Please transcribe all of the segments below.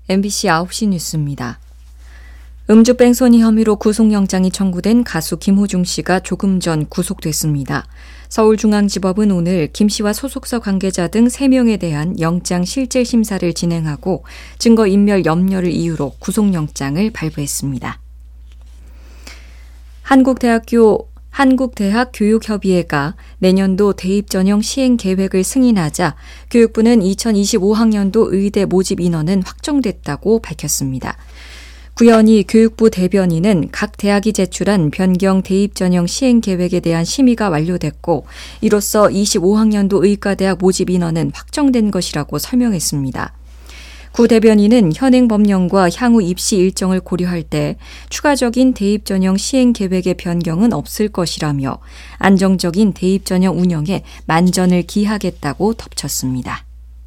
MBC 9시 뉴스입니다. 음주 뺑소니 혐의로 구속영장이 청구된 가수 김호중 씨가 조금 전 구속됐습니다. 서울중앙지법은 오늘 김 씨와 소속사 관계자 등 3명에 대한 영장 실질 심사를 진행하고 증거인멸 염려를 이유로 구속영장을 발부했습니다. 한국대학교육협의회가 내년도 대입전형 시행 계획을 승인하자 교육부는 2025학년도 의대 모집 인원은 확정됐다고 밝혔습니다. 구현희 교육부 대변인은 각 대학이 제출한 변경 대입전형 시행 계획에 대한 심의가 완료됐고 이로써 25학년도 의과대학 모집 인원은 확정된 것이라고 설명했습니다. 구 대변인은 현행 법령과 향후 입시 일정을 고려할 때 추가적인 대입 전형 시행 계획의 변경은 없을 것이라며 안정적인 대입 전형 운영에 만전을 기하겠다고 덧붙였습니다.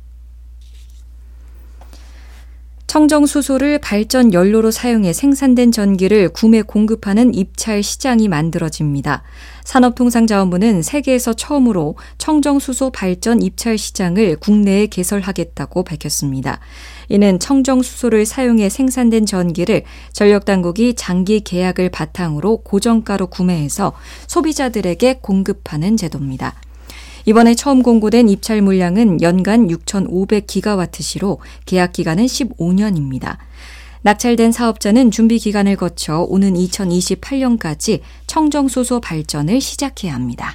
청정수소를 발전 연료로 사용해 생산된 전기를 구매 공급하는 입찰 시장이 만들어집니다. 산업통상자원부는 세계에서 처음으로 청정수소 발전 입찰 시장을 국내에 개설하겠다고 밝혔습니다. 이는 청정수소를 사용해 생산된 전기를 전력당국이 장기 계약을 바탕으로 고정가로 구매해서 소비자들에게 공급하는 제도입니다. 이번에 처음 공고된 입찰 물량은 연간 6,500기가와트시로 계약 기간은 15년입니다. 낙찰된 사업자는 준비 기간을 거쳐 오는 2028년까지 청정수소 발전을 시작해야 합니다.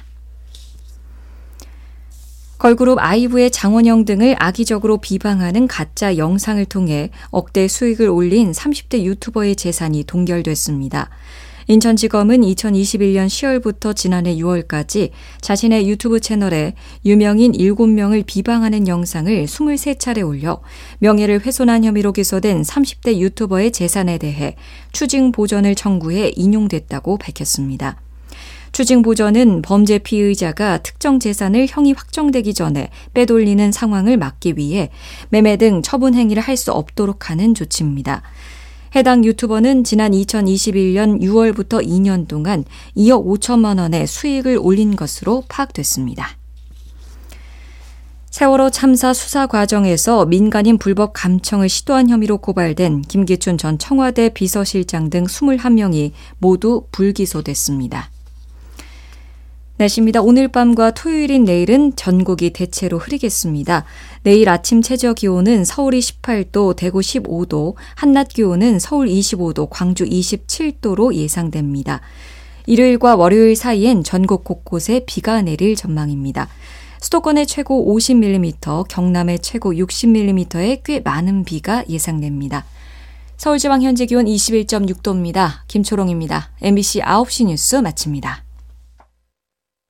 걸그룹 아이브의 장원영 등을 악의적으로 비방하는 가짜 영상을 통해 억대 수익을 올린 30대 유튜버의 재산이 동결됐습니다. 인천지검은 2021년 10월부터 지난해 6월까지 자신의 유튜브 채널에 유명인 7명을 비방하는 영상을 23차례 올려 명예를 훼손한 혐의로 기소된 30대 유튜버의 재산에 대해 추징 보전을 청구해 인용됐다고 밝혔습니다. 추징 보전은 범죄 피의자가 특정 재산을 형이 확정되기 전에 빼돌리는 상황을 막기 위해 매매 등 처분 행위를 할 수 없도록 하는 조치입니다. 해당 유튜버는 지난 2021년 6월부터 2년 동안 2억 5천만 원의 수익을 올린 것으로 파악됐습니다. 세월호 참사 수사 과정에서 민간인 불법 감청을 시도한 혐의로 고발된 김기춘 전 청와대 비서실장 등 21명이 모두 불기소됐습니다. 날씨입니다. 오늘 밤과 토요일인 내일은 전국이 대체로 흐리겠습니다. 내일 아침 최저 기온은 서울이 18도, 대구 15도, 한낮 기온은 서울 25도, 광주 27도로 예상됩니다. 일요일과 월요일 사이엔 전국 곳곳에 비가 내릴 전망입니다. 수도권의 최고 50mm, 경남의 최고 60mm의 꽤 많은 비가 예상됩니다. 서울지방 현재 기온 21.6도입니다. 김초롱입니다. MBC 9시 뉴스 마칩니다.